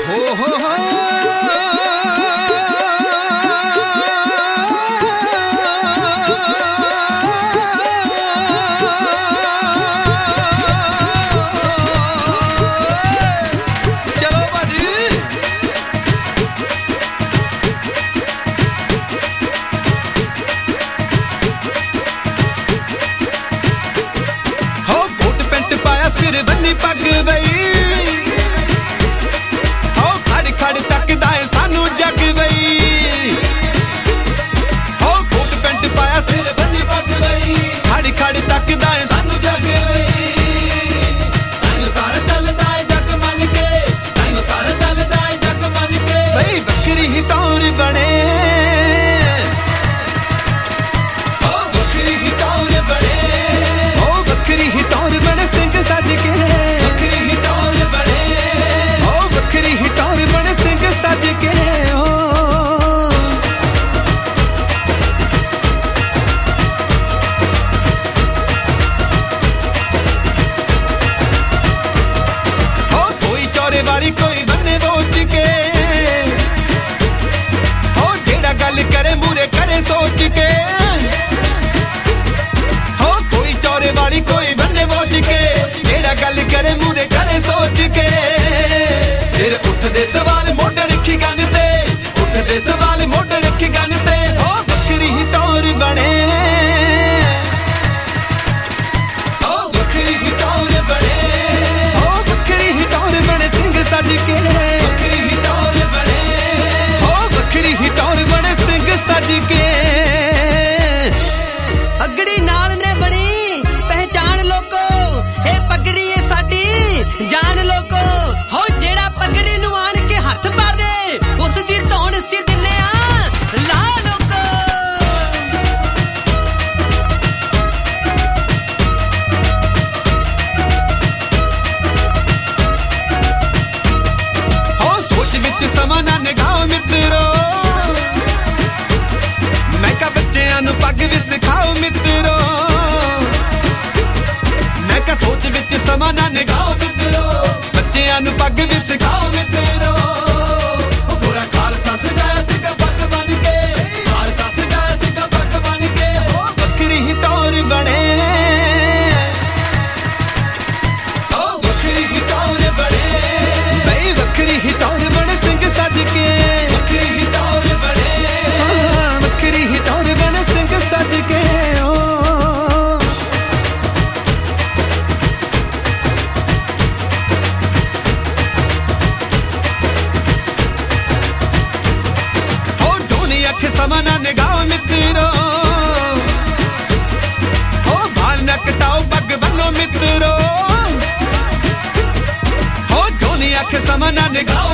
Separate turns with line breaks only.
सिर बन्नी पग बई हो खड़ खड़ तकदा है सानू जग बई हो कोट पेंट पाया सिर बन्नी पग बई खड़ खड़ तकदा है सानू जग बई ताइयों सारा चलदा है जग मन के ताइयों सारा चलदा है जग मन के बई बकरी ही टौर बने वाली कोई बन्ने बोच के हो जेड़ा गल करे मूरे करे सोच के हो कोई चौरे वाली कोई बन्ने बोच के जेड़ा गल करे मूरे करे सोच के फिर उठदे सवाल मोटे रखी गन ते उठदे सवाल मोटे रखी गन ते हो बकरी ही टौर बने सज के बकरी ही टौर बने हो बकरी ही टौर बने सिंह सज के
पगड़ी नाल ने बनी पहचान लोको ए पगड़ी है साडी जान लोको हो जेड़ा पगड़ी नु आन के हाथ पा दे उस दी धौन सी दिने आ ला लोको समा ना निगाओ मित्रो मैं का बच्चेआं नू पग भी सिखाओ मित्रो मैं का सोच विच समा ना निगाओ मित्रो बच्चेआं नू पग भी सिखाओ मित्रो पूरा खालसा सजाया सिका पग बन के खालसा सजाया सिका पग बन के हो बकरी ही टौर बने हो बकरी ही टौर बने बई बकरी ही टौर बने सज के बकरी ही टौर बने बकरी ही टौर बने सिंह सज के हो ढोनी अख समा ना निगाओ मित्रो हो बाल न कटाओ पग बनो मित्रो हो ढोनी अख समा ना निगाओ